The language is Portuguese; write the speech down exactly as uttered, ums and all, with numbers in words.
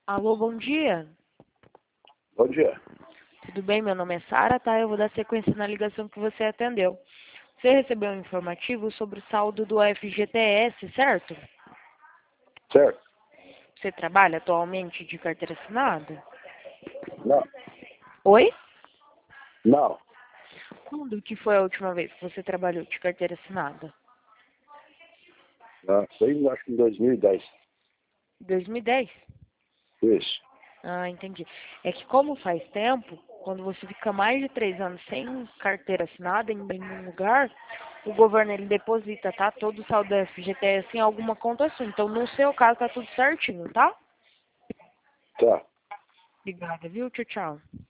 Alô, bom dia. Bom dia. Tudo bem? Meu nome é Sara, tá? Eu vou dar sequência na ligação que você atendeu. Você recebeu um informativo sobre o saldo do F G T S, certo? Certo? Você trabalha atualmente de carteira assinada? Não. Oi? Não. Quando que foi a última vez que você trabalhou de carteira assinada? Não. Foi, acho que em dois mil e dez. dois mil e dez? Isso. Ah, entendi. É que como faz tempo, quando você fica mais de três anos sem carteira assinada em nenhum lugar, o governo ele deposita, tá? Todo o saldo do F G T S em alguma conta sua. Então, no seu caso, tá tudo certinho, tá? Tá. Obrigada, viu? Tchau, tchau.